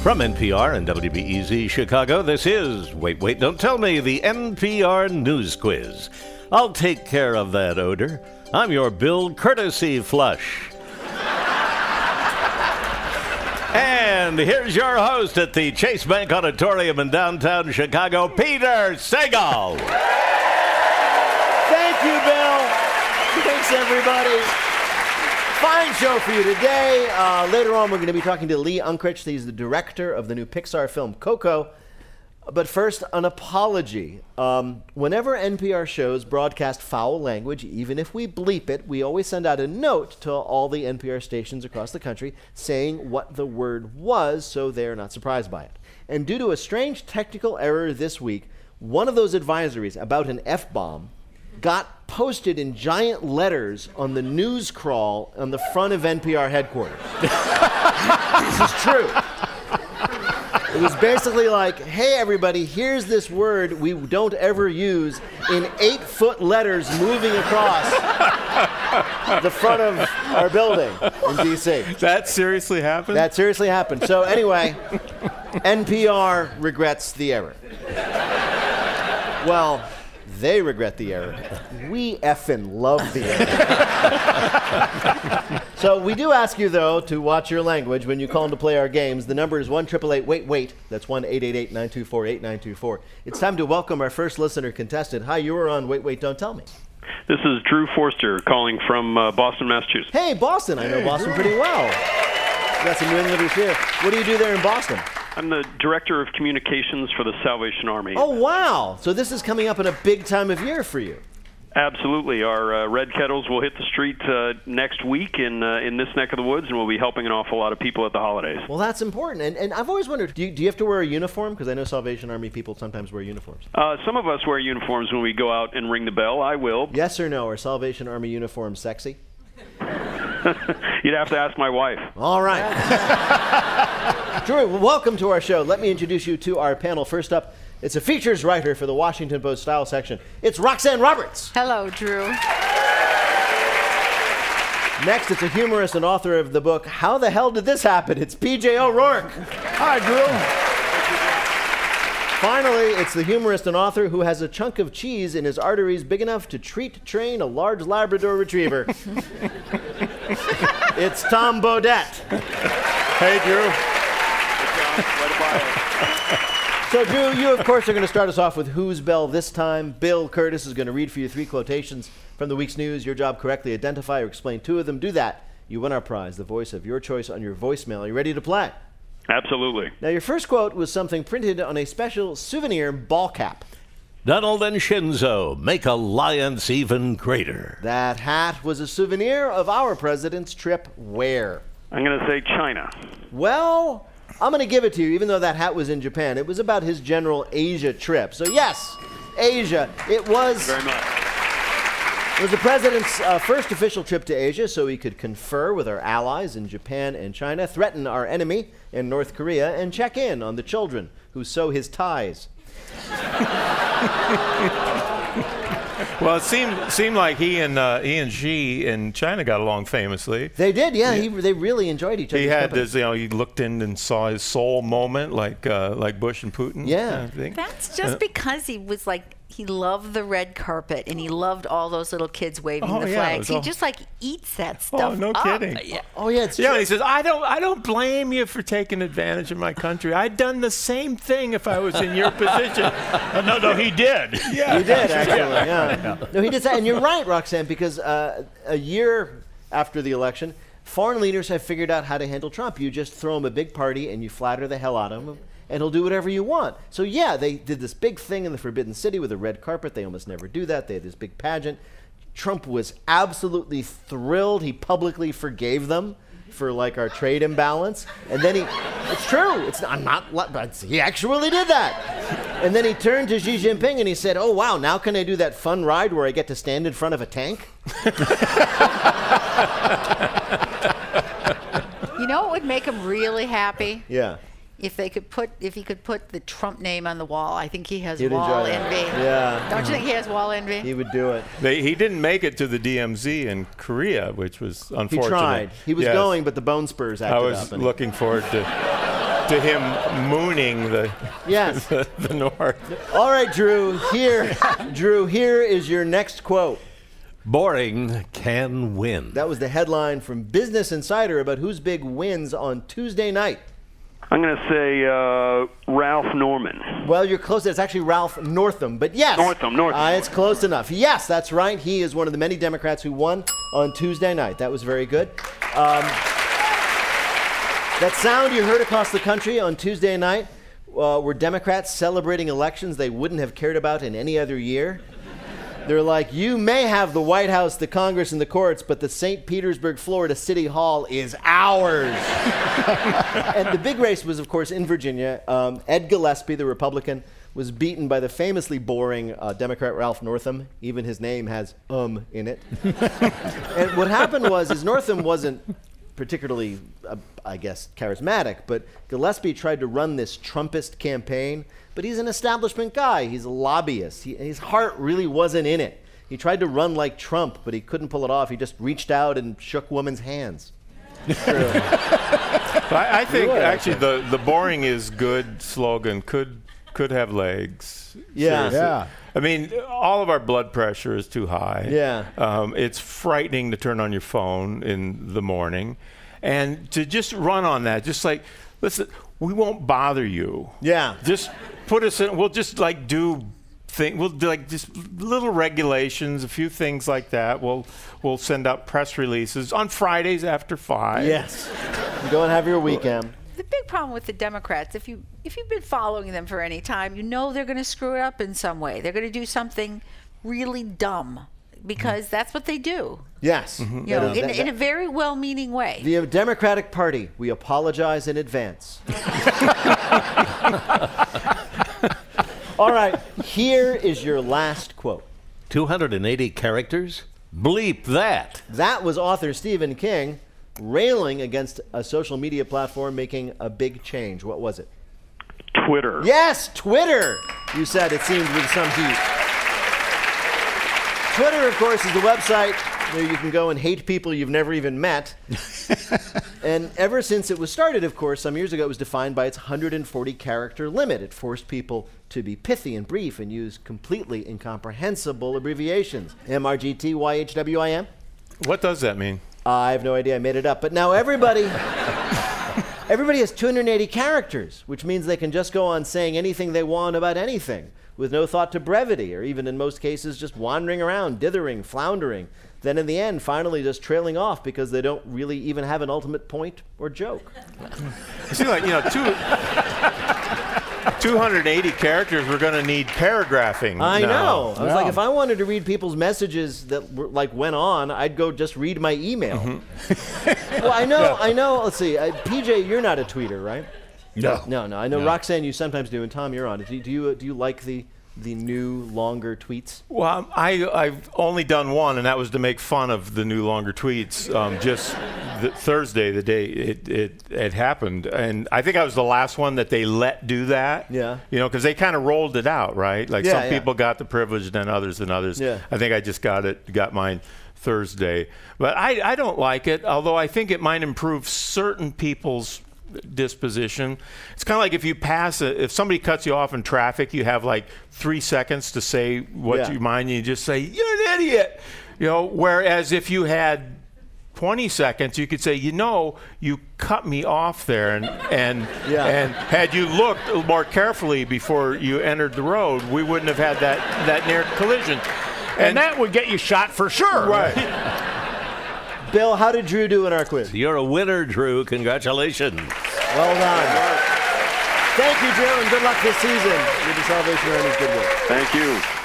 From NPR and WBEZ Chicago, this is Wait, Don't Tell Me, the NPR News Quiz. I'll take care of that odor. I'm your Bill Courtesy Flush. And here's your host at the Chase Bank Auditorium in downtown Chicago, Peter Sagal. Thank you, Bill. Thanks, everybody. Fine show for you today. Later on, we're going to be talking to Lee Unkrich. He's the director of the new Pixar film Coco. But first, an apology. Whenever NPR shows broadcast foul language, even if we bleep it, we always send out a note to all the NPR stations across the country saying what the word was so they're not surprised by it. And due to a strange technical error this week, one of those advisories about an F-bomb got posted in giant letters on the news crawl on the front of NPR headquarters. This is true. It was basically like, hey, everybody, here's this word we don't ever use in 8-foot letters moving across the front of our building in D.C. That seriously happened? That seriously happened. So anyway, NPR regrets the error. Well, they regret the error. We effing love the error. So we do ask you, though, to watch your language when you call in to play our games. The number is 1-888-WAIT-WAIT. That's 1-888-924-8924. It's time to welcome our first listener contestant. Hi, you are on Wait, Don't Tell Me. This is Drew Forster calling from Boston, Massachusetts. Hey, Boston. I know Boston pretty well. We got some New Englanders here. What do you do there in Boston? I'm the Director of Communications for the Salvation Army. Oh, wow. So this is coming up in a big time of year for you. Absolutely. Our red kettles will hit the street next week in this neck of the woods, and we'll be helping an awful lot of people at the holidays. Well, that's important. And I've always wondered, do you have to wear a uniform? Because I know Salvation Army people sometimes wear uniforms. Some of us wear uniforms when we go out and ring the bell. I will. Yes or no? Are Salvation Army uniforms sexy? You'd have to ask my wife. All right. Drew, welcome to our show. Let me introduce you to our panel. First up, it's a features writer for the Washington Post Style section. It's Roxanne Roberts. Hello, Drew. Next, it's a humorist and author of the book, How the Hell Did This Happen? It's PJ O'Rourke. Hi, Drew. Finally, it's the humorist and author who has a chunk of cheese in his arteries big enough to train a large Labrador retriever. It's Tom Bodett. Hey, Drew. So, Drew, you, of course, are going to start us off with Whose Bell this time. Bill Curtis is going to read for you 3 quotations from the week's news. Your job, correctly identify or explain 2 of them. Do that. You win our prize, the voice of your choice on your voicemail. Are you ready to play? Absolutely. Now, your first quote was something printed on a special souvenir ball cap. Donald and Shinzo make alliance even greater. That hat was a souvenir of our president's trip where? I'm going to say China. Well, I'm going to give it to you, even though that hat was in Japan. It was about his general Asia trip. So, yes, Asia. It was... Very much. It was the president's first official trip to Asia, so he could confer with our allies in Japan and China, threaten our enemy in North Korea, and check in on the children who sew his ties. Well, it seemed like he and Xi in China got along famously. They did, yeah. They really enjoyed each other. He had this, he looked in and saw his soul moment, like Bush and Putin. Yeah, that's just because he was like. He loved the red carpet, and he loved all those little kids waving the flags. He just eats that stuff. Oh, no kidding. Yeah. Oh, yeah, it's true. He says, I don't blame you for taking advantage of my country. I'd done the same thing if I was in your position. No, he did. Yeah, he did actually. Yeah. No, he did that, and you're right, Roxanne, because a year after the election, foreign leaders have figured out how to handle Trump. You just throw him a big party, and you flatter the hell out of him. And he'll do whatever you want. So, yeah, they did this big thing in the Forbidden City with a red carpet. They almost never do that. They had this big pageant. Trump was absolutely thrilled. He publicly forgave them for, our trade imbalance. And then it's true. But he actually did that. And then he turned to Xi Jinping and he said, oh, wow, now can I do that fun ride where I get to stand in front of a tank? You know what would make him really happy? Yeah. If he could put the Trump name on the wall, I think he has He'd wall enjoy envy. Yeah. Don't you think he has wall envy? He would do it. He didn't make it to the DMZ in Korea, which was unfortunate. He tried. He was going, but the bone spurs acted up. I was looking forward to to him mooning the North. All right, Drew. Here is your next quote. Boring can win. That was the headline from Business Insider about whose big wins on Tuesday night. I'm going to say Ralph Norman. Well, you're close. It's actually Ralph Northam, but yes. Northam. It's close enough. Yes, that's right. He is one of the many Democrats who won on Tuesday night. That was very good. That sound you heard across the country on Tuesday night were Democrats celebrating elections they wouldn't have cared about in any other year. They're like, you may have the White House, the Congress, and the courts, but the St. Petersburg, Florida City Hall is ours. And the big race was, of course, in Virginia. Ed Gillespie, the Republican, was beaten by the famously boring Democrat Ralph Northam. Even his name has in it. And what happened was Northam wasn't particularly, I guess, charismatic, but Gillespie tried to run this Trumpist campaign. But he's an establishment guy. He's a lobbyist. His heart really wasn't in it. He tried to run like Trump, but he couldn't pull it off. He just reached out and shook women's hands. I think actually the boring is good slogan could have legs. Yeah. Seriously. Yeah. I mean, all of our blood pressure is too high. Yeah. It's frightening to turn on your phone in the morning. And to just run on that, just like, listen, we won't bother you. Yeah. Just put us in, we'll just like do things, we'll do like just little regulations, a few things like that. We'll send out press releases on Fridays after 5. Yes. Go and have your weekend. The big problem with the Democrats, if you've been following them for any time, you know they're going to screw it up in some way. They're going to do something really dumb because that's what they do. Yes. You know, in a very well-meaning way. The Democratic Party, we apologize in advance. All right, here is your last quote. 280 characters? Bleep that. That was author Stephen King railing against a social media platform making a big change. What was it? Twitter. Yes, Twitter. You said it seemed with some heat. Twitter, of course, is the website where you can go and hate people you've never even met. And ever since it was started, of course, some years ago, it was defined by its 140-character limit. It forced people to be pithy and brief and use completely incomprehensible abbreviations. MRGT, YHWIM? What does that mean? I have no idea. I made it up. But now everybody has 280 characters, which means they can just go on saying anything they want about anything, with no thought to brevity, or even in most cases just wandering around, dithering, floundering, then in the end finally just trailing off because they don't really even have an ultimate point or joke. It seems like, 280 characters, we're going to need paragraphing. I now. know. I was like, if I wanted to read people's messages that were, went on, I'd go just read my email. Mm-hmm. Well, I know. Let's see. PJ, you're not a tweeter, right? No. I know, Roxanne, you sometimes do, and Tom, you're on it. Do you like the new, longer tweets? Well, I've only done one, and that was to make fun of the new, longer tweets. Just Thursday, the day it happened, and I think I was the last one that they let do that. Yeah. Because they kind of rolled it out, right? Like some people got the privilege, and others. Yeah. I think I just got mine Thursday, but I don't like it. Although I think it might improve certain people's disposition. It's kind of like if somebody cuts you off in traffic, you have like 3 seconds to say what you mind, and you just say, "You're an idiot." Whereas if you had 20 seconds, you could say, you cut me off there, and had you looked more carefully before you entered the road, we wouldn't have had that near collision. And that would get you shot for sure. Right. Bill, how did Drew do in our quiz? You're a winner, Drew. Congratulations. Well done. Thank you, Drew, and good luck this season with the Salvation Army's good work. Thank you.